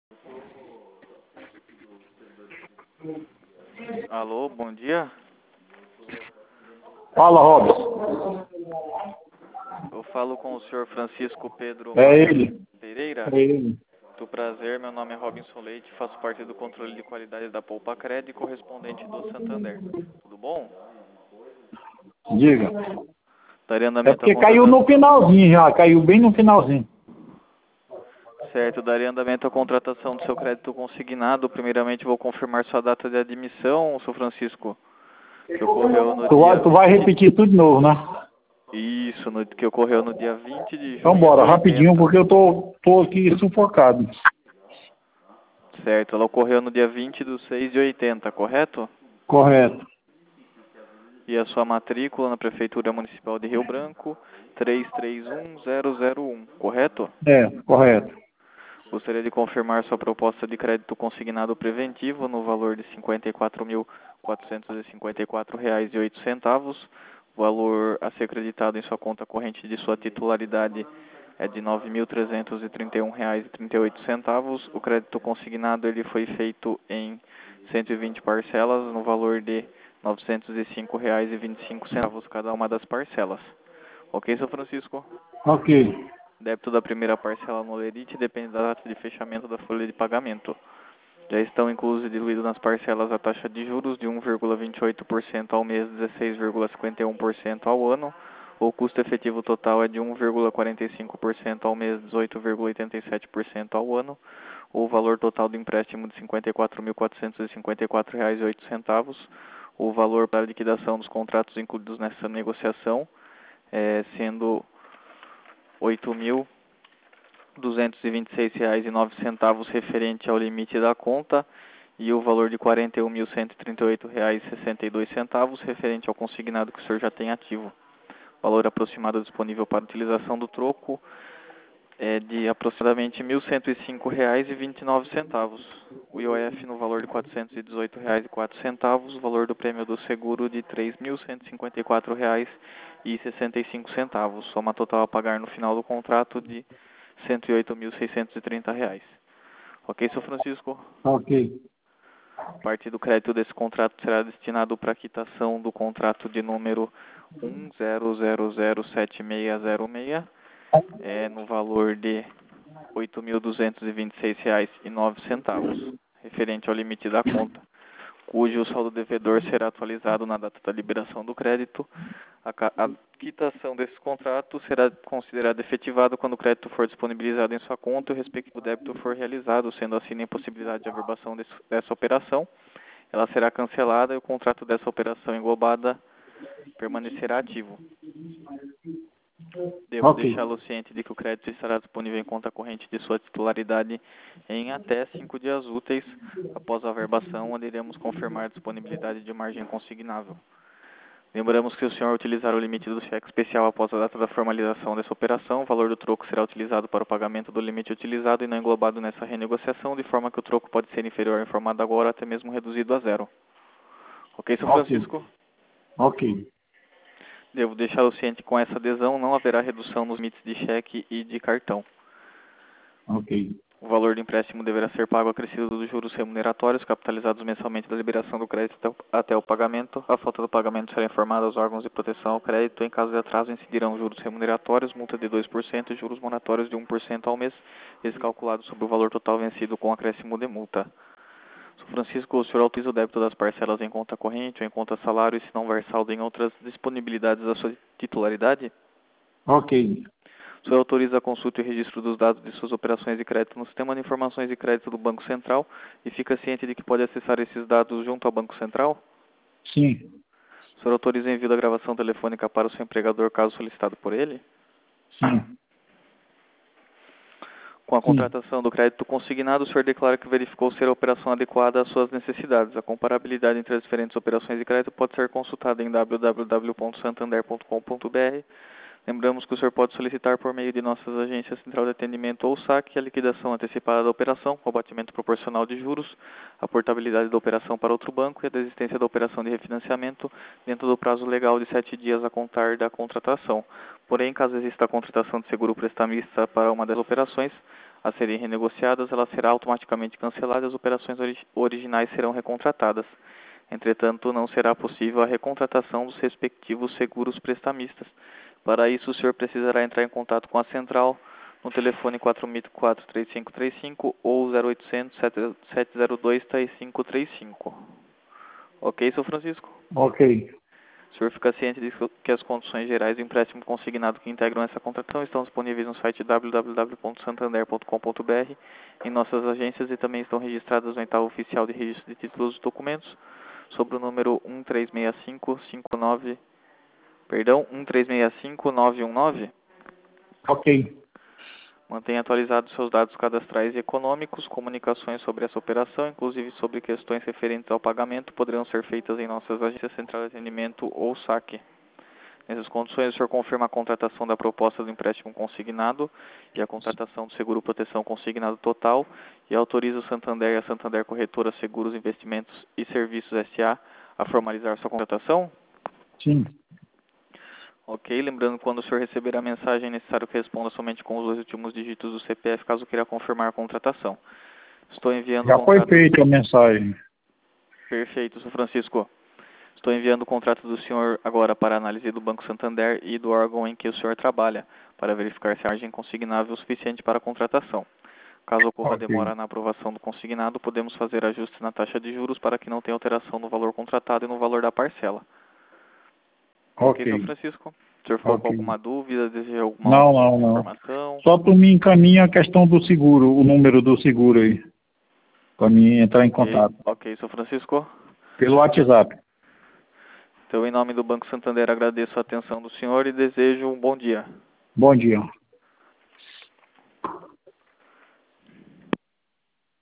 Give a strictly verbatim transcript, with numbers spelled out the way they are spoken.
Alô, bom dia. Fala, Robson. Eu falo com o senhor Francisco Pedro É Matos ele. Pereira. É ele. Muito prazer, meu nome é Robinson Leite, faço parte do controle de qualidade da Poupa Cred, correspondente do Santander. Tudo bom? Diga. Daria É andamento à porque caiu no contratação. finalzinho já, caiu bem no finalzinho. Certo, daria andamento à contratação do seu crédito consignado. Primeiramente, vou confirmar sua data de admissão, senhor Francisco, que ocorreu no Tu dia vai, tu vai vinte. repetir tudo de novo, né? Isso, no, que ocorreu no dia vinte de Então junho de bora, rapidinho, oitenta. porque eu tô, tô aqui sufocado. Certo, ela ocorreu no dia vinte de seis de oitenta, correto? Correto. E a sua matrícula na Prefeitura Municipal de Rio Branco, três três um zero zero um, correto? É, correto. Gostaria de confirmar sua proposta de crédito consignado preventivo no valor de cinquenta e quatro mil quatrocentos e cinquenta e quatro reais e oito centavos. O valor a ser acreditado em sua conta corrente de sua titularidade é de nove mil trezentos e trinta e um reais e trinta e oito centavos. O crédito consignado ele foi feito em cento e vinte parcelas no valor de novecentos e cinco reais e vinte e cinco centavos cada uma das parcelas. Ok, seu Francisco? Ok. Débito da primeira parcela no Lerite depende da data de fechamento da folha de pagamento. Já estão inclusos e diluídos nas parcelas a taxa de juros de um vírgula vinte e oito por cento ao mês, dezesseis vírgula cinquenta e um por cento ao ano. O custo efetivo total é de um vírgula quarenta e cinco por cento ao mês, dezoito vírgula oitenta e sete por cento ao ano. O valor total do empréstimo de cinquenta e quatro mil quatrocentos e cinquenta e quatro reais e oito centavos. O valor para a liquidação dos contratos incluídos nessa negociação, é, sendo oito mil duzentos e vinte e seis reais e nove centavos referente ao limite da conta e o valor de quarenta e um mil cento e trinta e oito reais e sessenta e dois centavos referente ao consignado que o senhor já tem ativo. Valor aproximado disponível para utilização do troco é de aproximadamente mil cento e cinco reais e vinte e nove centavos. O I O F no valor de quatrocentos e dezoito reais e quatro centavos, o valor do prêmio do seguro de três mil cento e cinquenta e quatro reais e sessenta e cinco centavos. Soma total a pagar no final do contrato de cento e oito mil seiscentos e trinta reais. Ok, seu Francisco? Ok. Parte do crédito desse contrato será destinado para a quitação do contrato de número um zero zero zero sete seis zero seis, é, no valor de oito mil duzentos e vinte e seis reais e nove centavos, referente ao limite da conta, cujo saldo devedor será atualizado na data da liberação do crédito. A, a quitação desse contrato será considerada efetivada quando o crédito for disponibilizado em sua conta e o respectivo débito for realizado, sendo assim a impossibilidade de averbação desse, dessa operação. Ela será cancelada e o contrato dessa operação englobada permanecerá ativo. Devo Ok. deixá-lo ciente de que o crédito estará disponível em conta corrente de sua titularidade em até cinco dias úteis após a averbação, onde iremos confirmar a disponibilidade de margem consignável. Lembramos que se o senhor utilizar o limite do cheque especial após a data da formalização dessa operação, o valor do troco será utilizado para o pagamento do limite utilizado e não englobado nessa renegociação, de forma que o troco pode ser inferior ao informado agora, até mesmo reduzido a zero. Ok, seu Ok. Francisco? Ok. Devo deixá-lo ciente que com essa adesão não haverá redução nos limites de cheque e de cartão. Ok. O valor do empréstimo deverá ser pago acrescido dos juros remuneratórios capitalizados mensalmente da liberação do crédito até o pagamento. A falta do pagamento será informada aos órgãos de proteção ao crédito. Em caso de atraso, incidirão juros remuneratórios, multa de dois por cento e juros moratórios de um por cento ao mês, eles calculados sobre o valor total vencido com acréscimo de multa. Sr. Francisco, o senhor autoriza o débito das parcelas em conta corrente ou em conta salário e se não houver saldo em outras disponibilidades da sua titularidade? Ok. O senhor autoriza a consulta e registro dos dados de suas operações de crédito no Sistema de Informações de Crédito do Banco Central e fica ciente de que pode acessar esses dados junto ao Banco Central? Sim. O senhor autoriza o envio da gravação telefônica para o seu empregador caso solicitado por ele? Sim. Com a Sim. contratação do crédito consignado, o senhor declara que verificou ser a operação adequada às suas necessidades. A comparabilidade entre as diferentes operações de crédito pode ser consultada em w w w ponto santander ponto com ponto b r. Lembramos que o senhor pode solicitar por meio de nossas agências Central de Atendimento ou saque a liquidação antecipada da operação, o abatimento proporcional de juros, a portabilidade da operação para outro banco e a desistência da operação de refinanciamento dentro do prazo legal de sete dias a contar da contratação. Porém, caso exista a contratação de seguro prestamista para uma das operações, a serem renegociadas, ela será automaticamente cancelada e as operações ori originais serão recontratadas. Entretanto, não será possível a recontratação dos respectivos seguros prestamistas. Para isso, o senhor precisará entrar em contato com a central no telefone quatro mil quatro, três cinco três cinco ou zero oitocentos, sete zero dois, três cinco três cinco. Ok, seu Francisco? Ok. O senhor fica ciente de que as condições gerais do empréstimo consignado que integram essa contratação estão disponíveis no site w w w ponto santander ponto com ponto b r, em nossas agências e também estão registradas no edital oficial de registro de títulos e documentos, sobre o número um três seis cinco cinco nove, perdão, um três seis cinco nove um nove. Ok. Mantenha atualizados seus dados cadastrais e econômicos. Comunicações sobre essa operação, inclusive sobre questões referentes ao pagamento, poderão ser feitas em nossas agências central de atendimento ou saque. Nessas condições, o senhor confirma a contratação da proposta do empréstimo consignado e a contratação do seguro proteção consignado total e autoriza o Santander e a Santander Corretora Seguros, Investimentos e Serviços S A a formalizar sua contratação? Sim. Ok, lembrando que quando o senhor receber a mensagem é necessário que responda somente com os dois últimos dígitos do C P F, caso queira confirmar a contratação. Estou enviando Já o contrato... foi feita a mensagem. Perfeito, senhor Francisco. Estou enviando o contrato do senhor agora para análise do Banco Santander e do órgão em que o senhor trabalha, para verificar se a margem consignável é o suficiente para a contratação. Caso ocorra Ok. demora na aprovação do consignado, podemos fazer ajustes na taxa de juros para que não tenha alteração no valor contratado e no valor da parcela. Ok, Ok. senhor Francisco? O senhor ficou com Ok. alguma dúvida, deseja alguma Não, outra não, não. informação? Só tu me encaminha a questão do seguro, o número do seguro aí, para mim entrar em Ok, contato. ok, senhor Francisco. Pelo WhatsApp. Então, em nome do Banco Santander, agradeço a atenção do senhor e desejo um bom dia. Bom dia.